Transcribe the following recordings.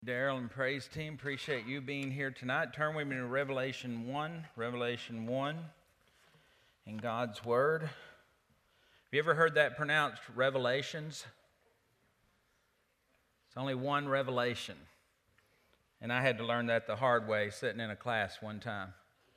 Daryl and praise team, appreciate you being here tonight. Turn with me to Revelation 1 in God's Word. Have you ever heard that pronounced Revelations? It's only one revelation. And I had to learn that the hard way sitting in a class one time.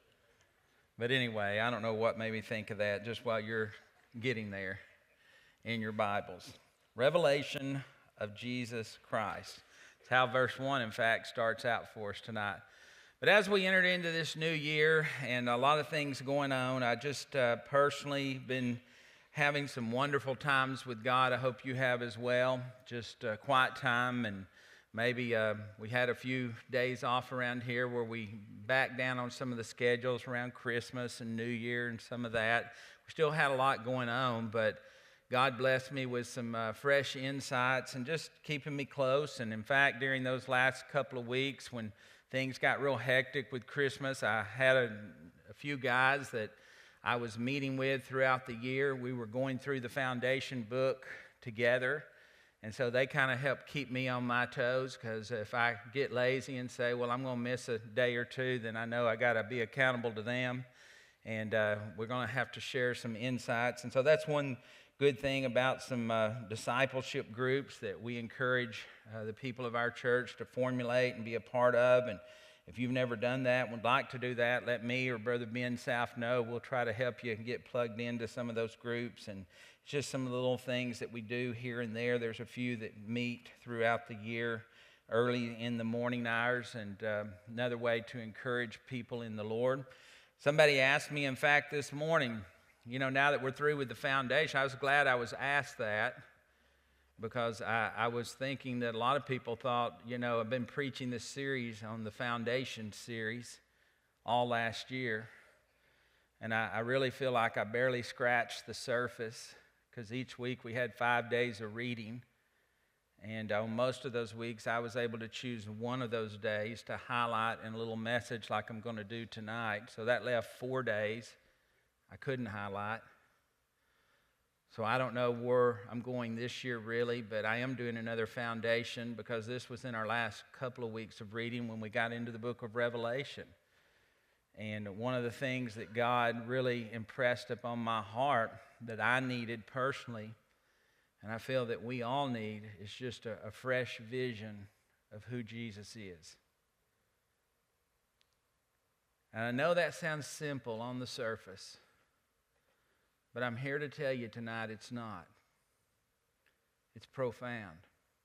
But anyway, I don't know what made me think of that just while you're getting there in your Bibles. Revelation of Jesus Christ. It's how verse 1, in fact, starts out for us tonight. But as we entered into this new year and a lot of things going on, I just personally been having some wonderful times with God. I hope you have as well. Just quiet time, and maybe we had a few days off around here where we backed down on some of the schedules around Christmas and New Year and some of that. We still had a lot going on, but God blessed me with some fresh insights and just keeping me close. And in fact, during those last couple of weeks when things got real hectic with Christmas, I had a few guys that I was meeting with throughout the year. We were going through the foundation book together. And so they kind of helped keep me on my toes, because if I get lazy and say, well, I'm going to miss a day or two, then I know I got to be accountable to them. And we're going to have to share some insights. And so that's one good thing about some discipleship groups that we encourage the people of our church to formulate and be a part of. And if you've never done that, would like to do that, let me or Brother Ben South know. We'll try to help you get plugged into some of those groups. And it's just some of the little things that we do here and there. There's a few that meet throughout the year early in the morning hours, and another way to encourage people in the Lord. Somebody asked me, in fact, this morning, now that we're through with the foundation, I was glad I was asked that, because I was thinking that a lot of people thought, I've been preaching this series on the foundation series all last year, and I really feel like I barely scratched the surface, because each week we had 5 days of reading, and on most of those weeks I was able to choose one of those days to highlight in a little message like I'm going to do tonight. So that left 4 days I couldn't highlight. So I don't know where I'm going this year really, but I am doing another foundation, because this was in our last couple of weeks of reading when we got into the book of Revelation. And one of the things that God really impressed upon my heart that I needed personally, and I feel that we all need, is just a fresh vision of who Jesus is. And I know that sounds simple on the surface, but I'm here to tell you tonight it's not. It's profound.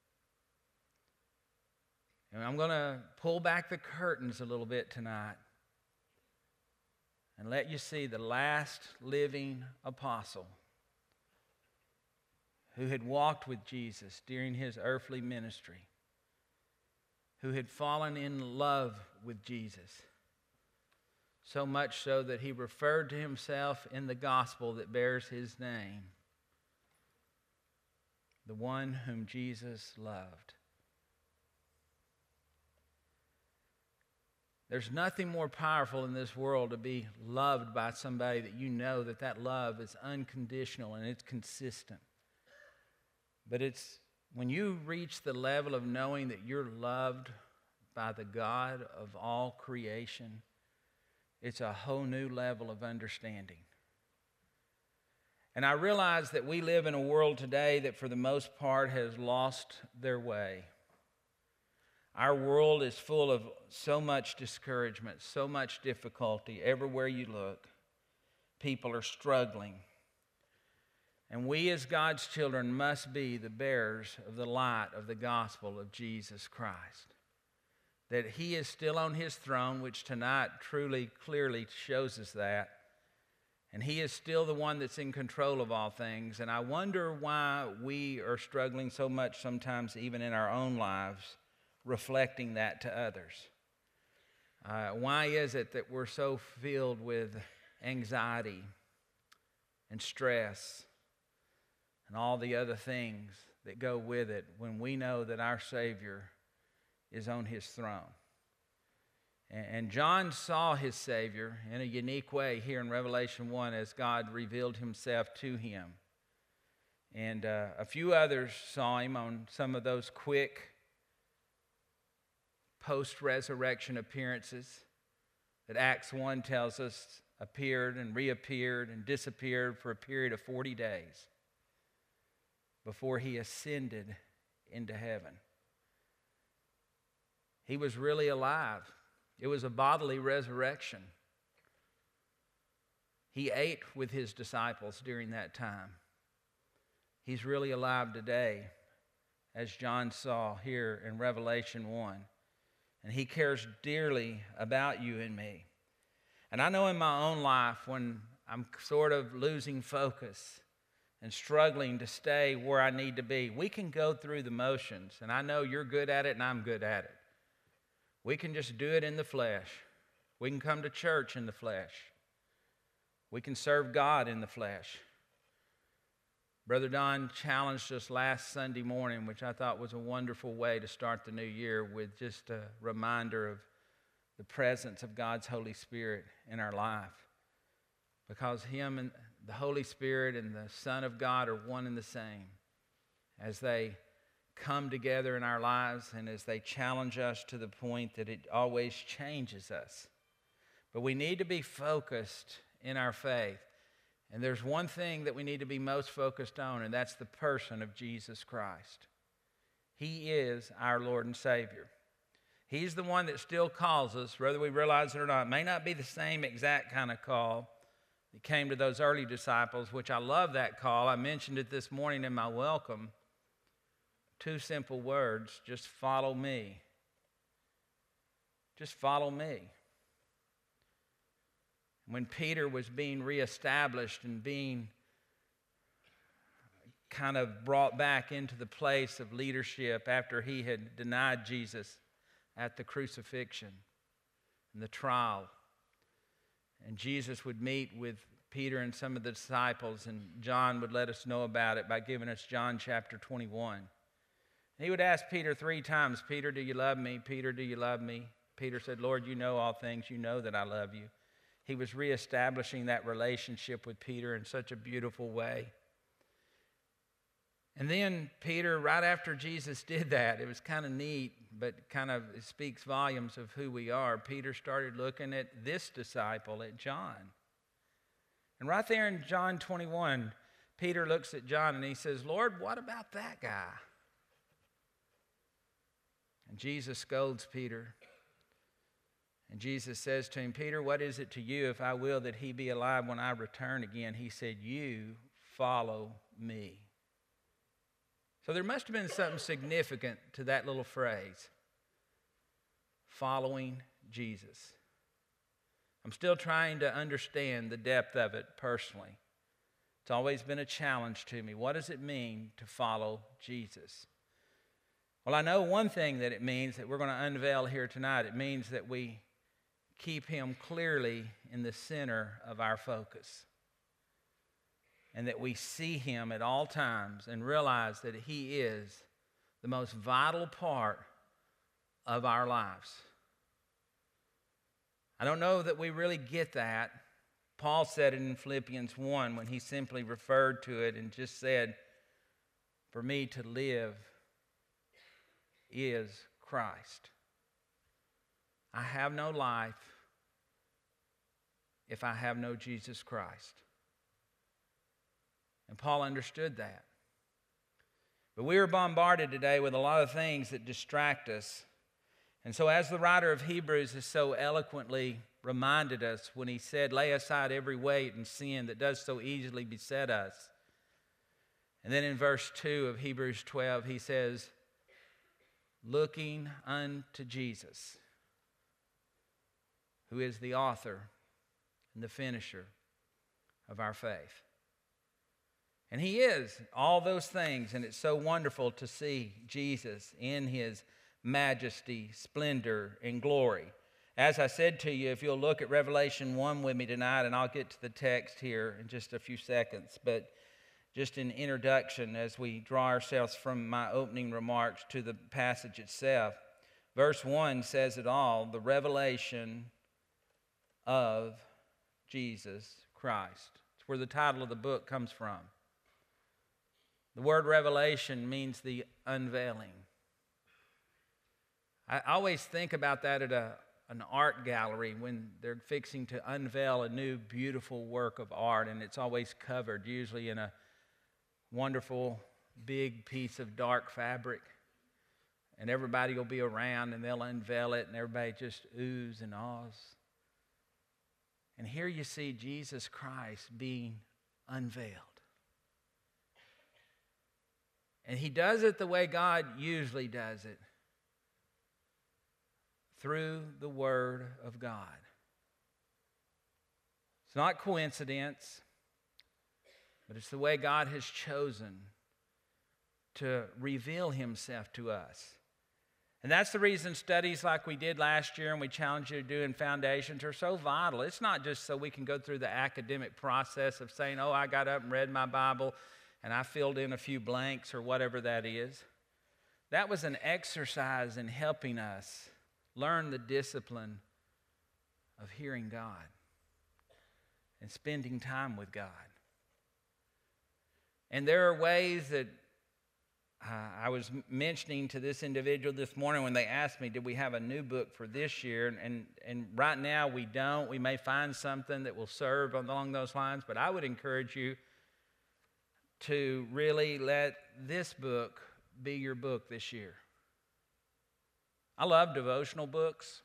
And I'm going to pull back the curtains a little bit tonight and let you see the last living apostle who had walked with Jesus during his earthly ministry, who had fallen in love with Jesus, so much so that he referred to himself in the gospel that bears his name, the one whom Jesus loved. There's nothing more powerful in this world to be loved by somebody that you know that love is unconditional and it's consistent. But it's when you reach the level of knowing that you're loved by the God of all creation, it's a whole new level of understanding. And I realize that we live in a world today that for the most part has lost their way. Our world is full of so much discouragement, so much difficulty. Everywhere you look, people are struggling. And we as God's children must be the bearers of the light of the gospel of Jesus Christ. That he is still on his throne, which tonight truly, clearly shows us that. And he is still the one that's in control of all things. And I wonder why we are struggling so much sometimes, even in our own lives, reflecting that to others. Why is it that we're so filled with anxiety and stress and all the other things that go with it when we know that our Savior is on his throne? And John saw his Savior in a unique way here in Revelation 1 as God revealed himself to him. And a few others saw him on some of those quick post-resurrection appearances that Acts 1 tells us appeared and reappeared and disappeared for a period of 40 days before he ascended into heaven. He was really alive. It was a bodily resurrection. He ate with his disciples during that time. He's really alive today, as John saw here in Revelation 1. And he cares dearly about you and me. And I know in my own life when I'm sort of losing focus and struggling to stay where I need to be, we can go through the motions. And I know you're good at it and I'm good at it. We can just do it in the flesh. We can come to church in the flesh. We can serve God in the flesh. Brother Don challenged us last Sunday morning, which I thought was a wonderful way to start the new year, with just a reminder of the presence of God's Holy Spirit in our life. Because Him and the Holy Spirit and the Son of God are one and the same. As they come together in our lives and as they challenge us to the point that it always changes us. But we need to be focused in our faith. And there's one thing that we need to be most focused on, and that's the person of Jesus Christ. He is our Lord and Savior. He's the one that still calls us, whether we realize it or not. It may not be the same exact kind of call that came to those early disciples, which I love that call. I mentioned it this morning in my welcome. 2 simple words: just follow me. Just follow me. When Peter was being reestablished and being kind of brought back into the place of leadership after he had denied Jesus at the crucifixion and the trial, and Jesus would meet with Peter and some of the disciples, and John would let us know about it by giving us John chapter 21. He would ask Peter 3 times, "Peter, do you love me? Peter, do you love me?" Peter said, "Lord, you know all things. You know that I love you." He was reestablishing that relationship with Peter in such a beautiful way. And then Peter, right after Jesus did that, it was kind of neat, but it speaks volumes of who we are. Peter started looking at this disciple, at John. And right there in John 21, Peter looks at John and he says, "Lord, what about that guy?" And Jesus scolds Peter. And Jesus says to him, "Peter, what is it to you if I will that he be alive when I return again?" He said, "You follow me." So there must have been something significant to that little phrase, following Jesus. I'm still trying to understand the depth of it personally. It's always been a challenge to me. What does it mean to follow Jesus? Well, I know one thing that it means that we're going to unveil here tonight. It means that we keep Him clearly in the center of our focus, and that we see Him at all times and realize that He is the most vital part of our lives. I don't know that we really get that. Paul said it in Philippians 1 when he simply referred to it and just said, "For me to live is Christ. I have no life if I have no Jesus Christ." And Paul understood that. But we are bombarded today with a lot of things that distract us. And so as the writer of Hebrews has so eloquently reminded us when he said, "Lay aside every weight and sin that does so easily beset us." And then in verse 2 of Hebrews 12, he says, "Looking unto Jesus, who is the author and the finisher of our faith." And He is all those things, and it's so wonderful to see Jesus in His majesty, splendor, and glory. As I said to you, if you'll look at Revelation 1 with me tonight, and I'll get to the text here in just a few seconds, but just an introduction as we draw ourselves from my opening remarks to the passage itself. Verse 1 says it all, the revelation of Jesus Christ. It's where the title of the book comes from. The word revelation means the unveiling. I always think about that at an art gallery when they're fixing to unveil a new beautiful work of art, and it's always covered, usually in a wonderful big piece of dark fabric. And everybody will be around and they'll unveil it, and everybody just oohs and ahs. And here you see Jesus Christ being unveiled. And he does it the way God usually does it, through the Word of God. It's not coincidence, but it's the way God has chosen to reveal himself to us. And that's the reason studies like we did last year and we challenged you to do in Foundations are so vital. It's not just so we can go through the academic process of saying, oh, I got up and read my Bible and I filled in a few blanks or whatever that is. That was an exercise in helping us learn the discipline of hearing God and spending time with God. And there are ways that I was mentioning to this individual this morning when they asked me, did we have a new book for this year? And right now we don't. We may find something that will serve along those lines, but I would encourage you to really let this book be your book this year. I love devotional books.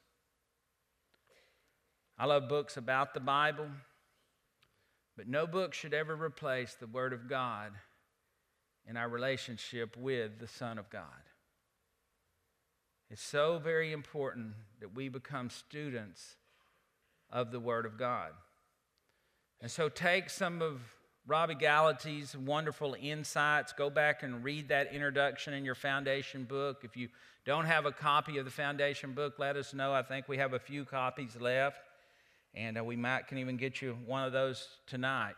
I love books about the Bible, but no book should ever replace the Word of God in our relationship with the Son of God. It's so very important that we become students of the Word of God. And so take some of Robbie Gallaty's wonderful insights. Go back and read that introduction in your foundation book. If you don't have a copy of the foundation book, let us know. I think we have a few copies left, and we can even get you one of those tonight.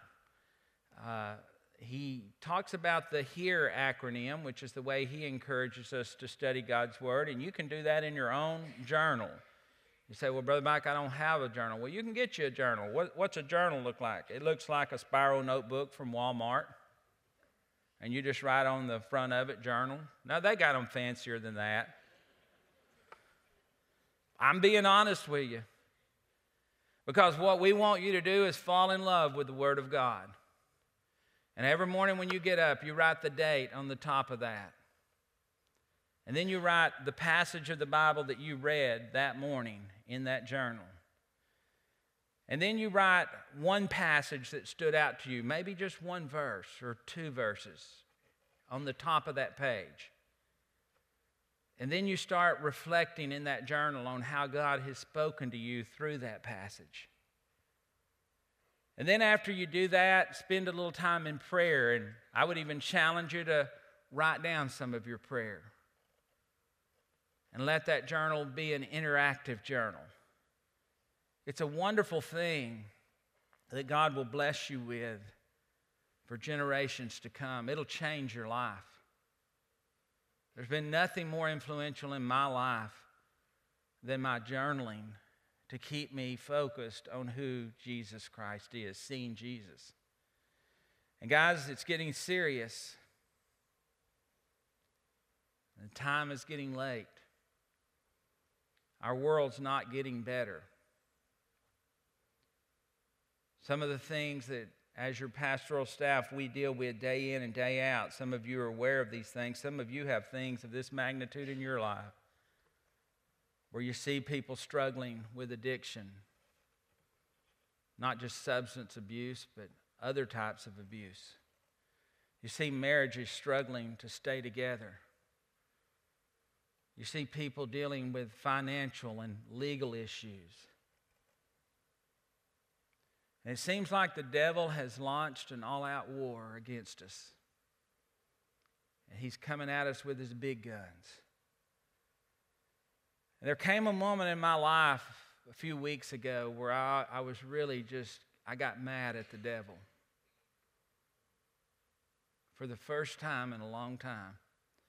He talks about the HEAR acronym, which is the way he encourages us to study God's Word, and you can do that in your own journal. You say, well, Brother Mike, I don't have a journal. Well, you can get you a journal. What's a journal look like? It looks like a spiral notebook from Walmart, and you just write on the front of it, journal. Now, they got them fancier than that. I'm being honest with you, because what we want you to do is fall in love with the Word of God. And every morning when you get up, you write the date on the top of that. And then you write the passage of the Bible that you read that morning in that journal. And then you write one passage that stood out to you, maybe just one verse or two verses on the top of that page. And then you start reflecting in that journal on how God has spoken to you through that passage. And then after you do that, spend a little time in prayer. And I would even challenge you to write down some of your prayer. And let that journal be an interactive journal. It's a wonderful thing that God will bless you with for generations to come. It'll change your life. There's been nothing more influential in my life than my journaling to keep me focused on who Jesus Christ is, seeing Jesus. And guys, it's getting serious. The time is getting late. Our world's not getting better. Some of the things that, as your pastoral staff, we deal with day in and day out, some of you are aware of these things. Some of you have things of this magnitude in your life where you see people struggling with addiction, not just substance abuse, but other types of abuse. You see marriages struggling to stay together. You see people dealing with financial and legal issues. And it seems like the devil has launched an all-out war against us. And he's coming at us with his big guns. And there came a moment in my life a few weeks ago where I was really I got mad at the devil. For the first time in a long time.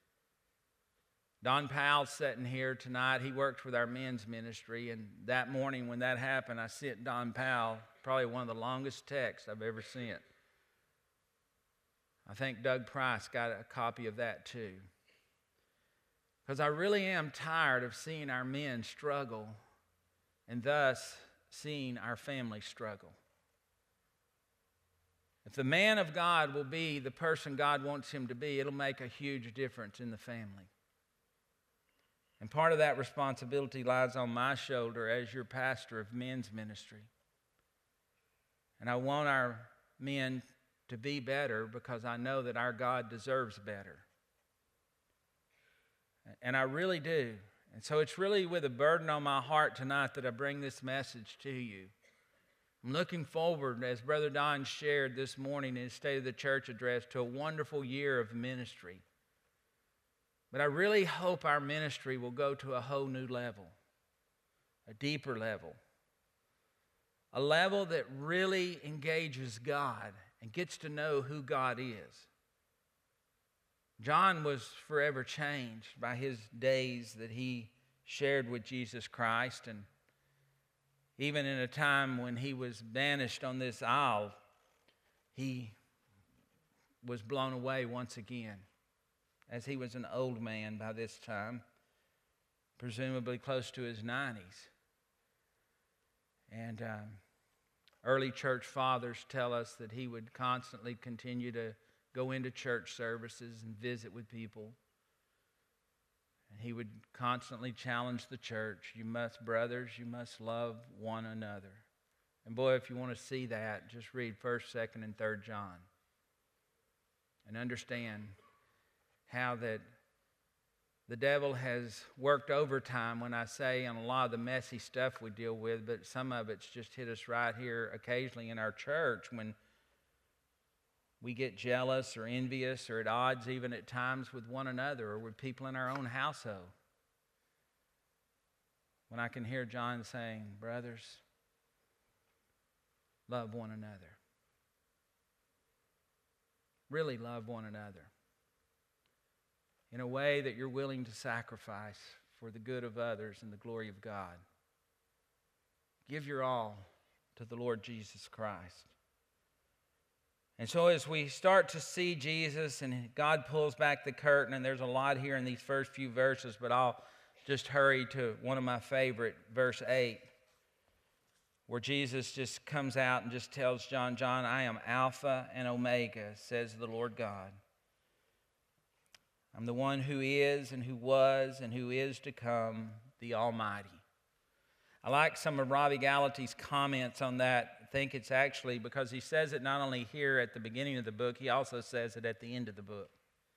Don Powell's sitting here tonight. He works with our men's ministry, and that morning when that happened, I sent Don Powell probably one of the longest texts I've ever sent. I think Doug Price got a copy of that too. Because I really am tired of seeing our men struggle and thus seeing our family struggle. If the man of God will be the person God wants him to be, it'll make a huge difference in the family. And part of that responsibility lies on my shoulder as your pastor of men's ministry. And I want our men to be better because I know that our God deserves better. And I really do. And so it's really with a burden on my heart tonight that I bring this message to you. I'm looking forward, as Brother Don shared this morning in his State of the Church address, to a wonderful year of ministry. But I really hope our ministry will go to a whole new level, a deeper level, a level that really engages God and gets to know who God is. John was forever changed by his days that he shared with Jesus Christ, and even in a time when he was banished on this isle, he was blown away once again, as he was an old man by this time, presumably close to his 90s. And early church fathers tell us that he would constantly continue to go into church services and visit with people. And he would constantly challenge the church. Brothers, you must love one another. And boy, if you want to see that, just read 1st, 2nd, and 3rd John. And understand how that the devil has worked overtime, when I say, on a lot of the messy stuff we deal with, but some of it's just hit us right here occasionally in our church when we get jealous or envious or at odds even at times with one another or with people in our own household. When I can hear John saying, brothers, love one another. Really love one another in a way that you're willing to sacrifice for the good of others and the glory of God. Give your all to the Lord Jesus Christ. And so as we start to see Jesus and God pulls back the curtain, and there's a lot here in these first few verses, but I'll just hurry to one of my favorite, verse 8, where Jesus just comes out and just tells John, I am Alpha and Omega, says the Lord God. I'm the one who is and who was and who is to come, the Almighty. I like some of Robbie Gallaty's comments on that. I think it's actually because he says it not only here at the beginning of the book, he also says it at the end of the book.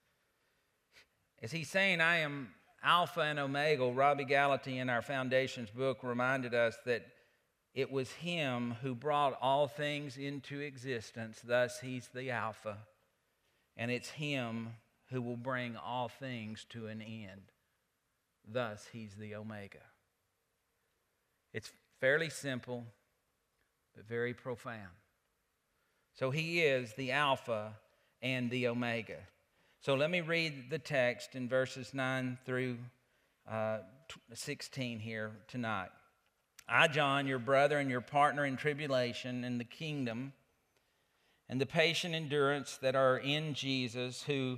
As he's saying, I am Alpha and Omega, Robbie Gallaty in our Foundations book reminded us that it was him who brought all things into existence, thus he's the Alpha, and it's him who will bring all things to an end, thus he's the Omega. It's fairly simple, but very profound. So he is the Alpha and the Omega. So let me read the text in verses 9 through 16 here tonight. I, John, your brother and your partner in tribulation and the kingdom and the patient endurance that are in Jesus, who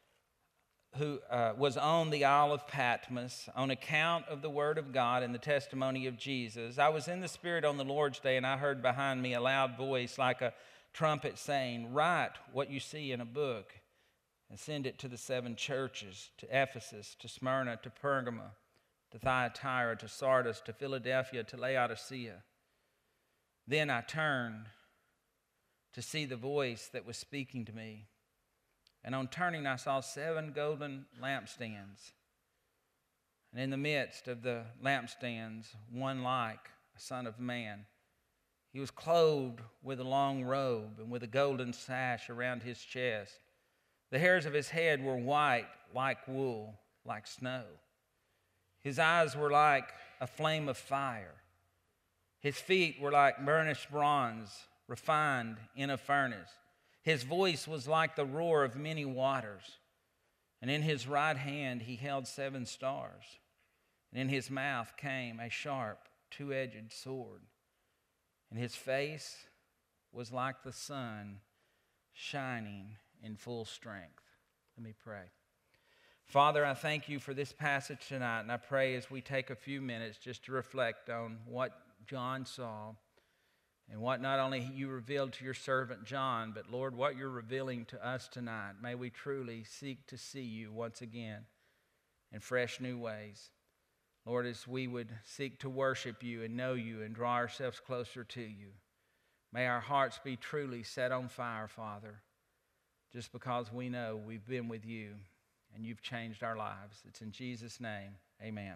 was on the Isle of Patmos on account of the word of God and the testimony of Jesus. I was in the Spirit on the Lord's day, and I heard behind me a loud voice like a trumpet saying, write what you see in a book and send it to the 7 churches, to Ephesus, to Smyrna, to Pergama, to Thyatira, to Sardis, to Philadelphia, to Laodicea. Then I turned to see the voice that was speaking to me. And on turning, I saw 7 golden lampstands. And in the midst of the lampstands, one like a son of man. He was clothed with a long robe and with a golden sash around his chest. The hairs of his head were white like wool, like snow. His eyes were like a flame of fire. His feet were like burnished bronze, refined in a furnace. His voice was like the roar of many waters. And in his right hand he held 7 stars. And in his mouth came a sharp, 2-edged sword. And his face was like the sun shining in full strength. Let me pray. Father, I thank you for this passage tonight, and I pray as we take a few minutes just to reflect on what John saw and what not only you revealed to your servant John, but Lord, what you're revealing to us tonight. May we truly seek to see you once again in fresh new ways. Lord, as we would seek to worship you and know you and draw ourselves closer to you, may our hearts be truly set on fire, Father, just because we know we've been with you and you've changed our lives. It's in Jesus' name, amen.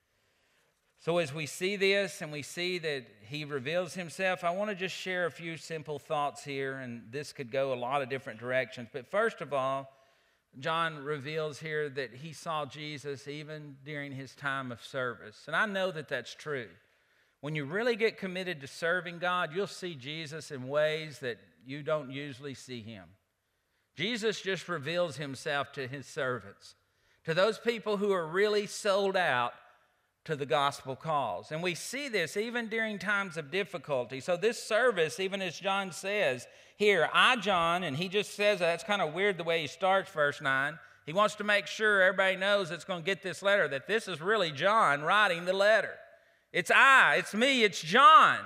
So as we see this and we see that he reveals himself, I want to just share a few simple thoughts here, and this could go a lot of different directions. But first of all, John reveals here that he saw Jesus even during his time of service. And I know that that's true. When you really get committed to serving God, you'll see Jesus in ways that you don't usually see him. Jesus just reveals himself to his servants, to those people who are really sold out to the gospel cause. And we see this even during times of difficulty. So this service, even as John says here, I, John, and he just says that's kind of weird the way he starts verse 9. He wants to make sure everybody knows that's going to get this letter, that this is really John writing the letter. It's I, it's me, it's John.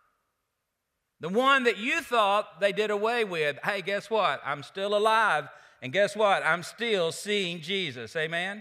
The one that you thought they did away with. Hey, guess what? I'm still alive. And guess what? I'm still seeing Jesus. Amen?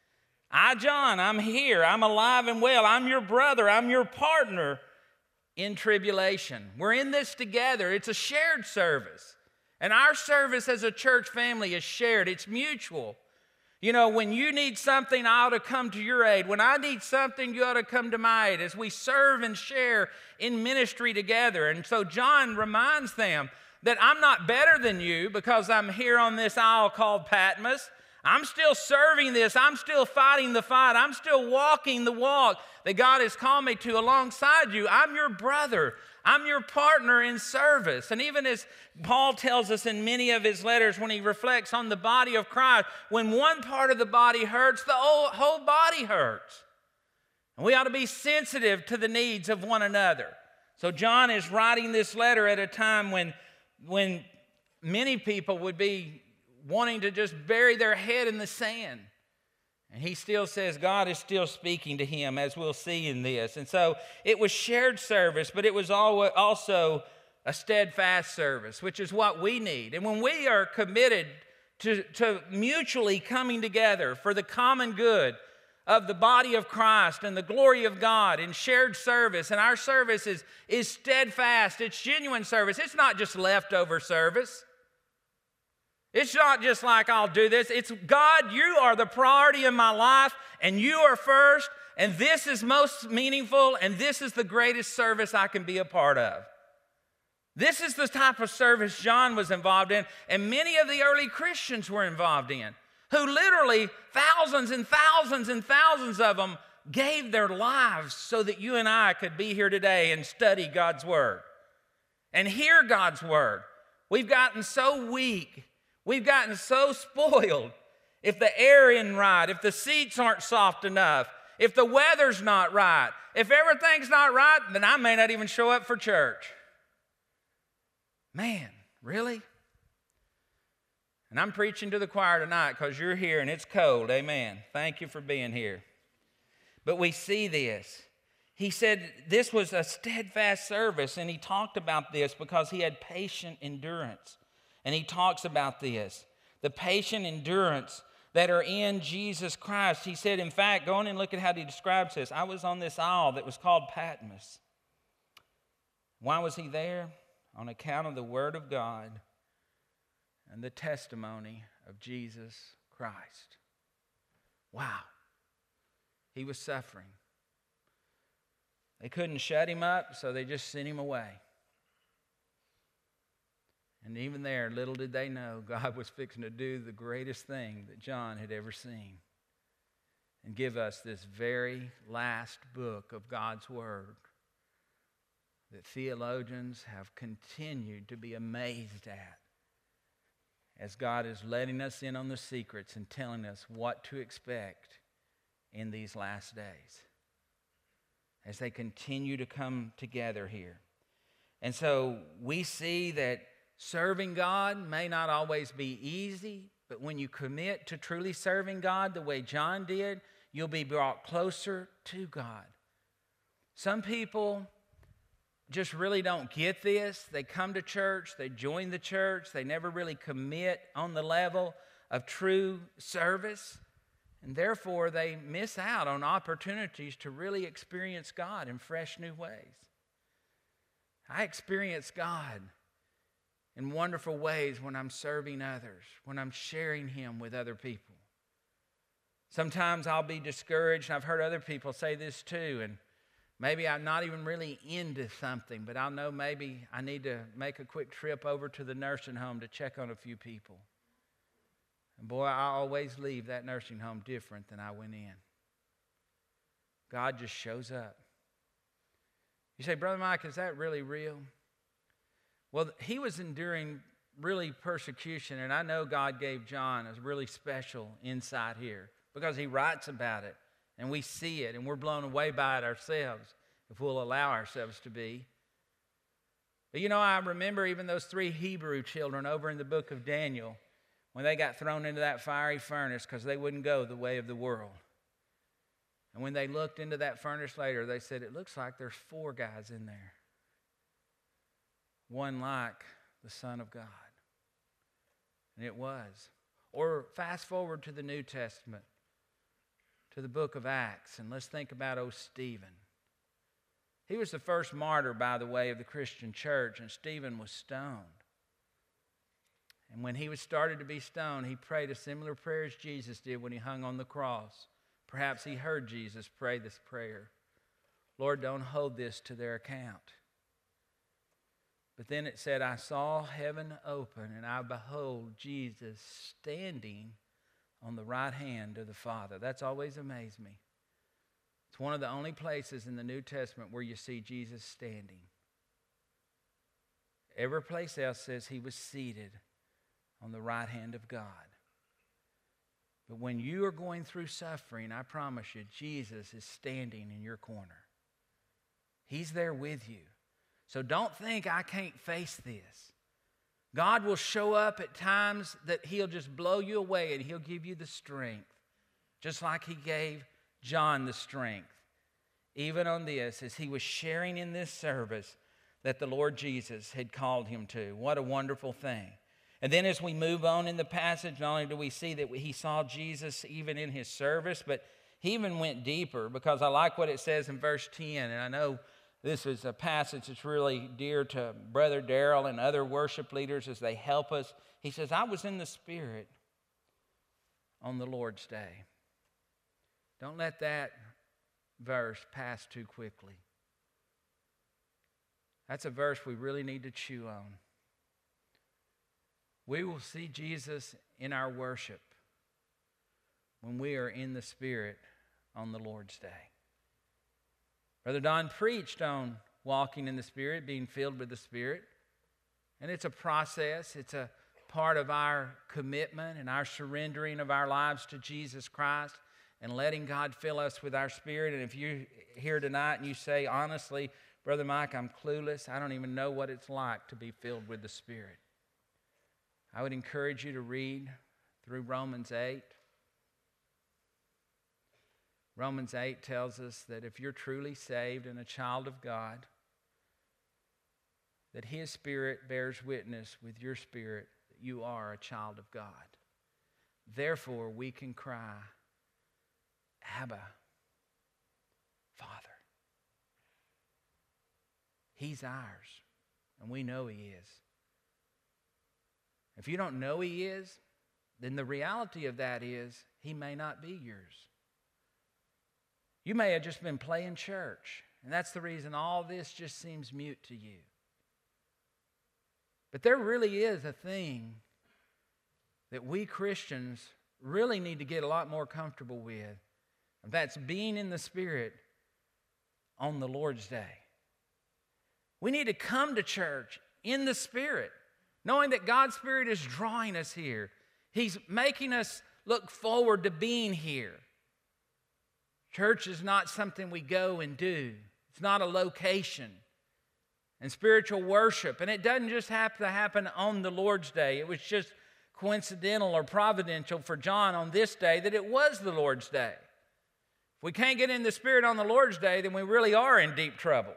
I, John, I'm here. I'm alive and well. I'm your brother. I'm your partner in tribulation. We're in this together. It's a shared service. And our service as a church family is shared. It's mutual. You know, when you need something, I ought to come to your aid. When I need something, you ought to come to my aid as we serve and share in ministry together. And so John reminds them that I'm not better than you because I'm here on this isle called Patmos. I'm still serving this. I'm still fighting the fight. I'm still walking the walk that God has called me to alongside you. I'm your brother. I'm your partner in service. And even as Paul tells us in many of his letters when he reflects on the body of Christ, when one part of the body hurts, the whole body hurts. And we ought to be sensitive to the needs of one another. So John is writing this letter at a time when many people would be wanting to just bury their head in the sand. And he still says God is still speaking to him, as we'll see in this. And so it was shared service, but it was also a steadfast service, which is what we need. And when we are committed to mutually coming together for the common good of the body of Christ and the glory of God in shared service, and our service is steadfast, it's genuine service. It's not just leftover service. It's not just like I'll do this. It's God, you are the priority in my life, and you are first, and this is most meaningful, and this is the greatest service I can be a part of. This is the type of service John was involved in, and many of the early Christians were involved in, who literally thousands and thousands and thousands of them gave their lives so that you and I could be here today and study God's Word and hear God's Word. We've gotten so weak. We've gotten so spoiled. If the air isn't right, if the seats aren't soft enough, if the weather's not right, if everything's not right, then I may not even show up for church. Man, really? And I'm preaching to the choir tonight because you're here and it's cold. Amen. Thank you for being here. But we see this. He said this was a steadfast service, and he talked about this because he had patient endurance. And he talks about this, the patient endurance that are in Jesus Christ. He said, in fact, go on and look at how he describes this. I was on this isle that was called Patmos. Why was he there? On account of the Word of God and the testimony of Jesus Christ. Wow. He was suffering. They couldn't shut him up, so they just sent him away. And even there, little did they know, God was fixing to do the greatest thing that John had ever seen and give us this very last book of God's Word that theologians have continued to be amazed at as God is letting us in on the secrets and telling us what to expect in these last days as they continue to come together here. And so we see that serving God may not always be easy. But when you commit to truly serving God the way John did, you'll be brought closer to God. Some people just really don't get this. They come to church, they join the church, they never really commit on the level of true service, and therefore they miss out on opportunities to really experience God in fresh new ways. I experience God in wonderful ways when I'm serving others, when I'm sharing Him with other people. Sometimes I'll be discouraged, and I've heard other people say this too, and maybe I'm not even really into something, but I'll know maybe I need to make a quick trip over to the nursing home to check on a few people. And boy, I always leave that nursing home different than I went in. God just shows up. You say, Brother Mike, is that really real? Well, he was enduring really persecution, and I know God gave John a really special insight here because he writes about it, and we see it, and we're blown away by it ourselves if we'll allow ourselves to be. But you know, I remember even those 3 Hebrew children over in the book of Daniel when they got thrown into that fiery furnace because they wouldn't go the way of the world. And when they looked into that furnace later, they said, it looks like there's 4 guys in there. One like the Son of God. And it was. Or fast forward to the New Testament, to the book of Acts, and let's think about old Stephen. He was the first martyr, by the way, of the Christian church, and Stephen was stoned. And when he was started to be stoned, he prayed a similar prayer as Jesus did when he hung on the cross. Perhaps he heard Jesus pray this prayer. Lord, don't hold this to their account. But then it said, I saw heaven open, and I behold Jesus standing on the right hand of the Father. That's always amazed me. It's one of the only places in the New Testament where you see Jesus standing. Every place else says he was seated on the right hand of God. But when you are going through suffering, I promise you, Jesus is standing in your corner. He's there with you. So don't think I can't face this. God will show up at times that he'll just blow you away and he'll give you the strength, just like he gave John the strength. Even on this, as he was sharing in this service that the Lord Jesus had called him to. What a wonderful thing. And then as we move on in the passage, not only do we see that he saw Jesus even in his service, but he even went deeper, because I like what it says in verse 10, and I know this is a passage that's really dear to Brother Darrell and other worship leaders as they help us. He says, I was in the Spirit on the Lord's day. Don't let that verse pass too quickly. That's a verse we really need to chew on. We will see Jesus in our worship when we are in the Spirit on the Lord's day. Brother Don preached on walking in the Spirit, being filled with the Spirit. And it's a process. It's a part of our commitment and our surrendering of our lives to Jesus Christ and letting God fill us with our spirit. And if you're here tonight and you say, honestly, Brother Mike, I'm clueless. I don't even know what it's like to be filled with the Spirit. I would encourage you to read through Romans 8. Romans 8 tells us that if you're truly saved and a child of God, that His Spirit bears witness with your spirit that you are a child of God. Therefore, we can cry, Abba, Father. He's ours, and we know He is. If you don't know He is, then the reality of that is He may not be yours. You may have just been playing church, and that's the reason all this just seems mute to you. But there really is a thing that we Christians really need to get a lot more comfortable with. And that's being in the Spirit on the Lord's day. We need to come to church in the Spirit, knowing that God's Spirit is drawing us here. He's making us look forward to being here. Church is not something we go and do. It's not a location. And spiritual worship, and it doesn't just have to happen on the Lord's day. It was just coincidental or providential for John on this day that it was the Lord's day. If we can't get in the Spirit on the Lord's day, then we really are in deep trouble.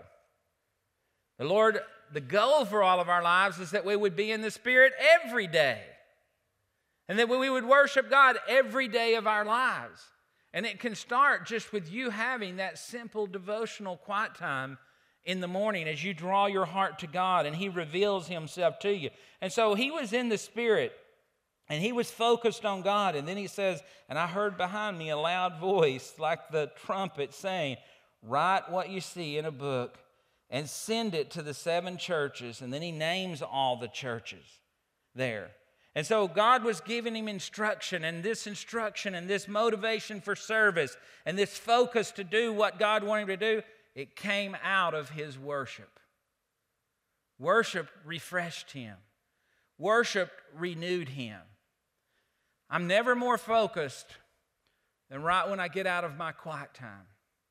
The goal for all of our lives is that we would be in the Spirit every day. And that we would worship God every day of our lives. And it can start just with you having that simple devotional quiet time in the morning as you draw your heart to God and He reveals Himself to you. And so he was in the Spirit and he was focused on God. And then he says, and I heard behind me a loud voice like the trumpet saying, write what you see in a book and send it to the 7 churches. And then he names all the churches there. And so God was giving him instruction and this motivation for service and this focus to do what God wanted him to do, it came out of his worship. Worship refreshed him. Worship renewed him. I'm never more focused than right when I get out of my quiet time.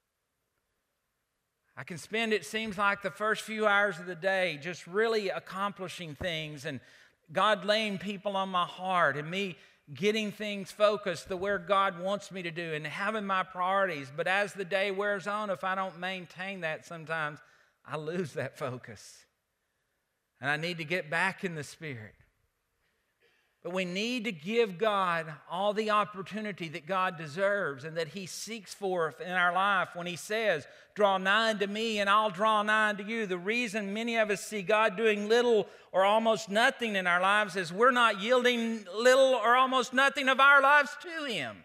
I can spend, it seems like, the first few hours of the day just really accomplishing things and God laying people on my heart and me getting things focused to where God wants me to do and having my priorities. But as the day wears on, if I don't maintain that, sometimes I lose that focus. And I need to get back in the Spirit. But we need to give God all the opportunity that God deserves and that He seeks for in our life when He says, draw nigh to me and I'll draw nigh to you. The reason many of us see God doing little or almost nothing in our lives is we're not yielding little or almost nothing of our lives to Him.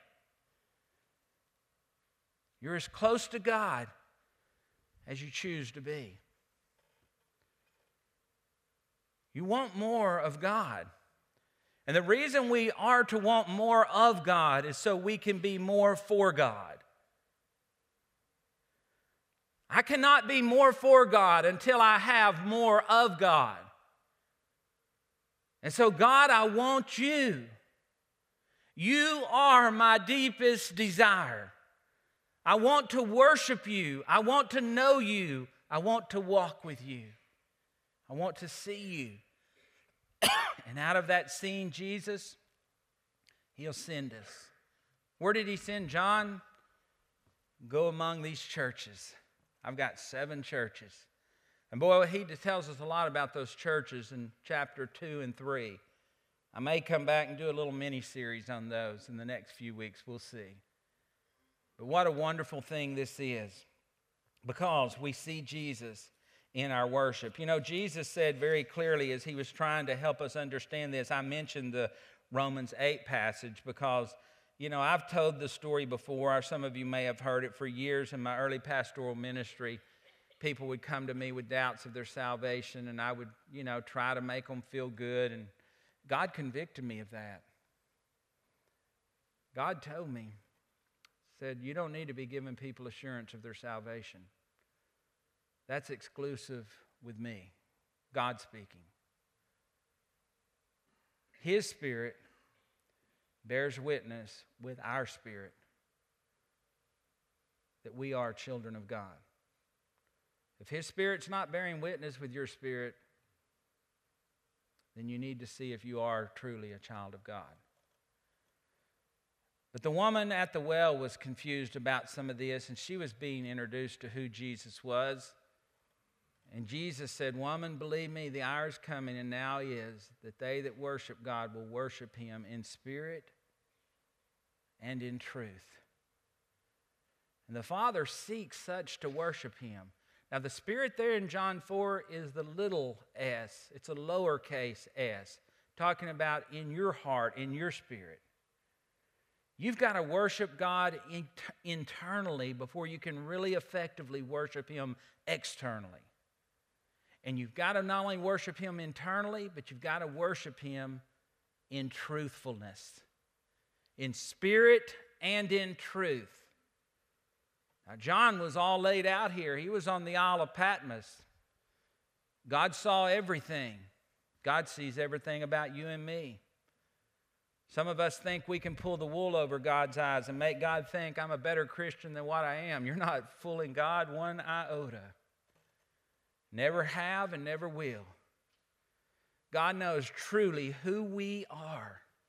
You're as close to God as you choose to be. You want more of God. And the reason we are to want more of God is so we can be more for God. I cannot be more for God until I have more of God. And so, God, I want you. You are my deepest desire. I want to worship you. I want to know you. I want to walk with you. I want to see you. And out of that seeing Jesus, He'll send us. Where did He send John? Go among these churches. I've got 7 churches. And boy, He tells us a lot about those churches in chapter 2 and 3. I may come back and do a little mini-series on those in the next few weeks. We'll see. But what a wonderful thing this is, because we see Jesus in our worship. You know, Jesus said very clearly as He was trying to help us understand this, I mentioned the Romans 8 passage because, you know, I've told the story before, or some of you may have heard it. For years in my early pastoral ministry, people would come to me with doubts of their salvation, and I would, you know, try to make them feel good, and God convicted me of that. God told me, said, you don't need to be giving people assurance of their salvation. That's exclusive with me, God speaking. His Spirit bears witness with our spirit that we are children of God. If His Spirit's not bearing witness with your spirit, then you need to see if you are truly a child of God. But the woman at the well was confused about some of this, and she was being introduced to who Jesus was. And Jesus said, woman, believe me, the hour is coming, and now is, that they that worship God will worship Him in spirit and in truth. And the Father seeks such to worship Him. Now, the Spirit there in John 4 is the little s. It's a lowercase s, talking about in your heart, in your spirit. You've got to worship God internally before you can really effectively worship Him externally. And you've got to not only worship Him internally, but you've got to worship Him in truthfulness, in spirit and in truth. Now, John was all laid out here. He was on the Isle of Patmos. God saw everything. God sees everything about you and me. Some of us think we can pull the wool over God's eyes and make God think I'm a better Christian than what I am. You're not fooling God one iota. Never have and never will. God knows truly who we are.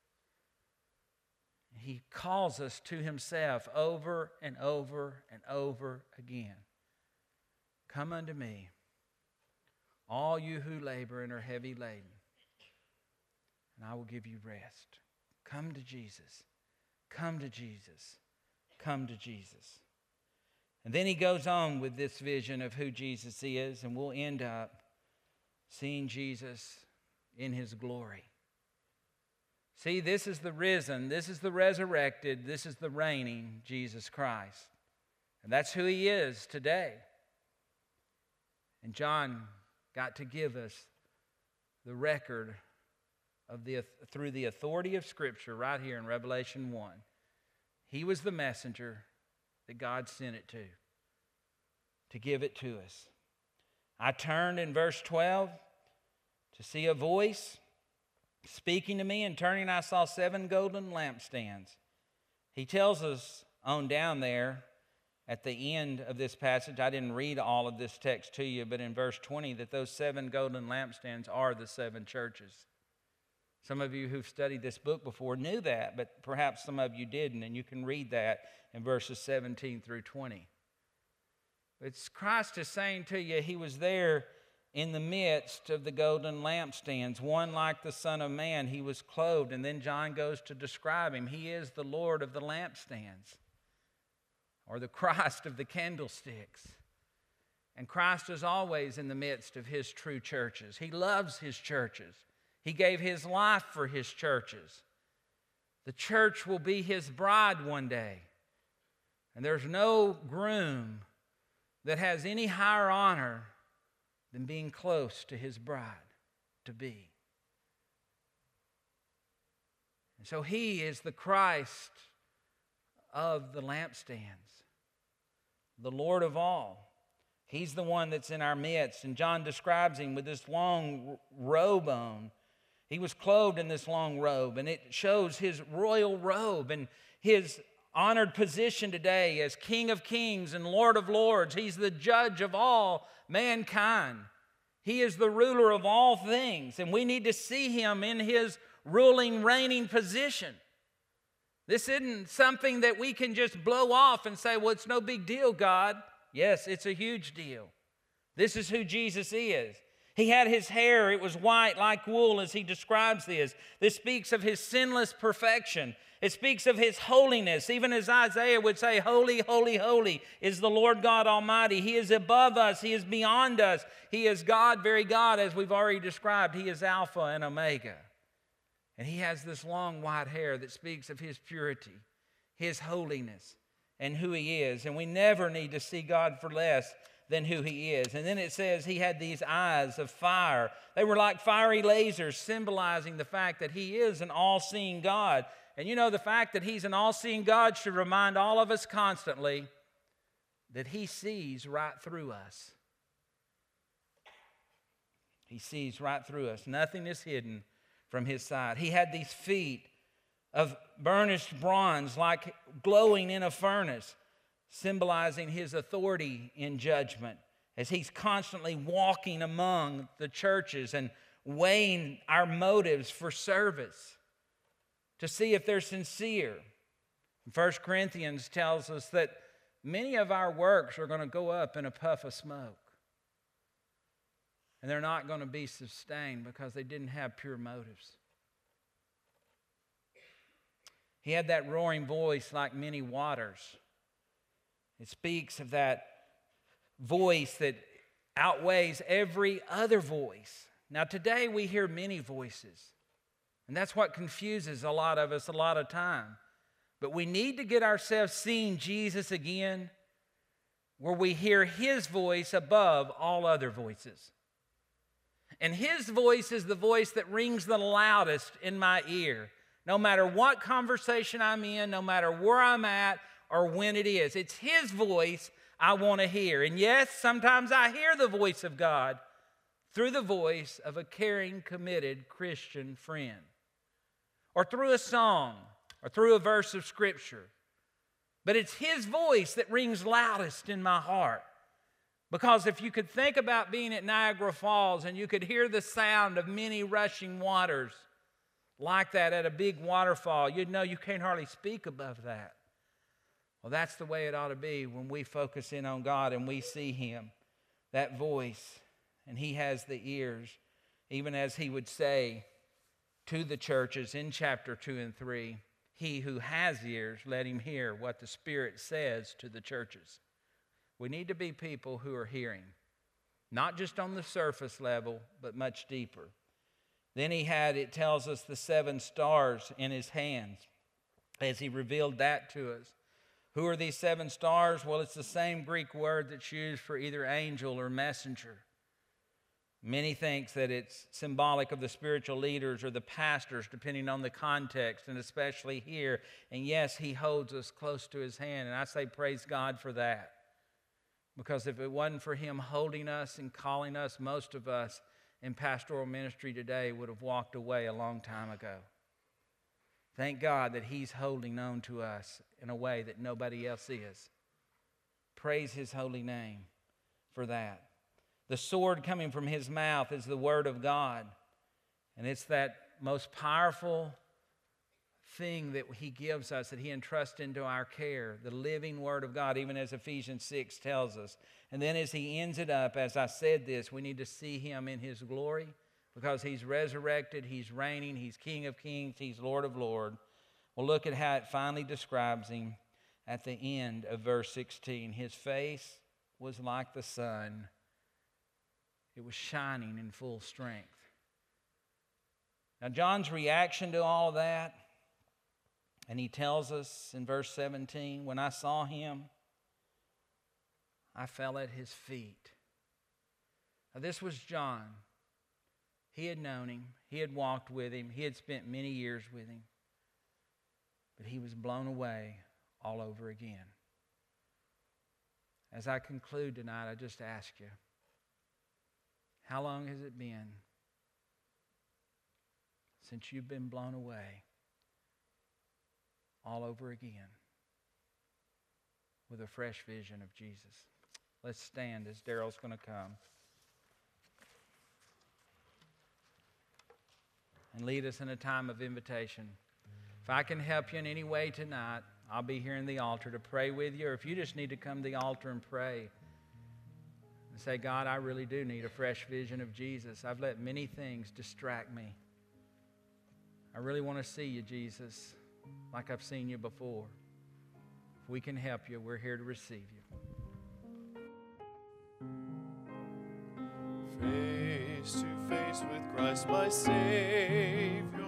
He calls us to himself over and over and over again. Come unto me, all you who labor and are heavy laden, and I will give you rest. Come to Jesus. Come to Jesus. Come to Jesus. And then he goes on with this vision of who Jesus is, and we'll end up seeing Jesus in his glory. See, this is the risen, this is the resurrected, this is the reigning Jesus Christ. And that's who he is today. And John got to give us the record of through the authority of Scripture right here in Revelation 1. He was the messenger that God sent it to give it to us. I turned in verse 12 to see a voice speaking to me, and turning I saw 7 golden lampstands. He tells us on down there at the end of this passage, I didn't read all of this text to you, but in verse 20, that those 7 golden lampstands are the 7 churches. Some of you who've studied this book before knew that, but perhaps some of you didn't, and you can read that in verses 17 through 20. But Christ is saying to you, he was there in the midst of the golden lampstands, one like the Son of Man. He was clothed, and then John goes to describe him. He is the Lord of the lampstands, or the Christ of the candlesticks. And Christ is always in the midst of his true churches. He loves his churches. He gave his life for his churches. The church will be his bride one day. And there's no groom that has any higher honor than being close to his bride to be. And so he is the Christ of the lampstands, the Lord of all. He's the one that's in our midst. And John describes him with this long robe on. He was clothed in this long robe, and it shows his royal robe and his honored position today as King of Kings and Lord of Lords. He's the judge of all mankind. He is the ruler of all things, and we need to see him in his ruling, reigning position. This isn't something that we can just blow off and say, well, it's no big deal, God. Yes, it's a huge deal. This is who Jesus is. He had his hair, it was white like wool as he describes this. This speaks of his sinless perfection. It speaks of his holiness, even as Isaiah would say, holy, holy, holy is the Lord God Almighty. He is above us. He is beyond us. He is God, very God, as we've already described. He is Alpha and Omega. And he has this long white hair that speaks of his purity, his holiness, and who he is. And we never need to see God for less than who he is. And then it says he had these eyes of fire. They were like fiery lasers, symbolizing the fact that he is an all-seeing God. And you know, the fact that he's an all-seeing God should remind all of us constantly that he sees right through us. He sees right through us. Nothing is hidden from his sight. He had these feet of burnished bronze, like glowing in a furnace, symbolizing his authority in judgment, as he's constantly walking among the churches and weighing our motives for service to see if they're sincere. 1 Corinthians tells us that many of our works are going to go up in a puff of smoke, and they're not going to be sustained because they didn't have pure motives. He had that roaring voice like many waters. It speaks of that voice that outweighs every other voice. Now, today we hear many voices, and that's what confuses a lot of us a lot of time. But we need to get ourselves seeing Jesus again, where we hear his voice above all other voices. And his voice is the voice that rings the loudest in my ear, no matter what conversation I'm in, no matter where I'm at, or when it is. It's his voice I want to hear. And yes, sometimes I hear the voice of God through the voice of a caring, committed Christian friend, or through a song, or through a verse of Scripture. But it's his voice that rings loudest in my heart. Because if you could think about being at Niagara Falls and you could hear the sound of many rushing waters, like that at a big waterfall. You'd know you can't hardly speak above that. Well, that's the way it ought to be when we focus in on God and we see Him, that voice, and He has the ears, even as He would say to the churches in chapter 2 and 3, he who has ears, let him hear what the Spirit says to the churches. We need to be people who are hearing, not just on the surface level, but much deeper. Then he had, it tells us, the 7 stars in his hands as he revealed that to us. Who are these 7 stars? Well, it's the same Greek word that's used for either angel or messenger. Many think that it's symbolic of the spiritual leaders or the pastors, depending on the context, and especially here. And yes, he holds us close to his hand, and I say praise God for that. Because if it wasn't for him holding us and calling us, most of us in pastoral ministry today would have walked away a long time ago. Thank God that he's holding on to us in a way that nobody else is. Praise his holy name for that. The sword coming from his mouth is the word of God. And it's that most powerful thing that he gives us, that he entrusts into our care, the living word of God, even as Ephesians 6 tells us. And then as he ends it up, as I said this, we need to see him in his glory because he's resurrected, he's reigning, he's King of kings, he's Lord of lords. Well, look at how it finally describes him at the end of verse 16. His face was like the sun. It was shining in full strength. Now, John's reaction to all of that, and he tells us in verse 17, when I saw him, I fell at his feet. Now, this was John. He had known him. He had walked with him. He had spent many years with him. But he was blown away all over again. As I conclude tonight, I just ask you, how long has it been since you've been blown away all over again with a fresh vision of Jesus? Let's stand as Daryl's going to come and lead us in a time of invitation. If I can help you in any way tonight, I'll be here in the altar to pray with you, or if you just need to come to the altar and pray and say, God, I really do need a fresh vision of Jesus. I've let many things distract me. I really want to see you, Jesus, like I've seen you before. If we can help you, we're here to receive you. Face to face with Christ my Savior.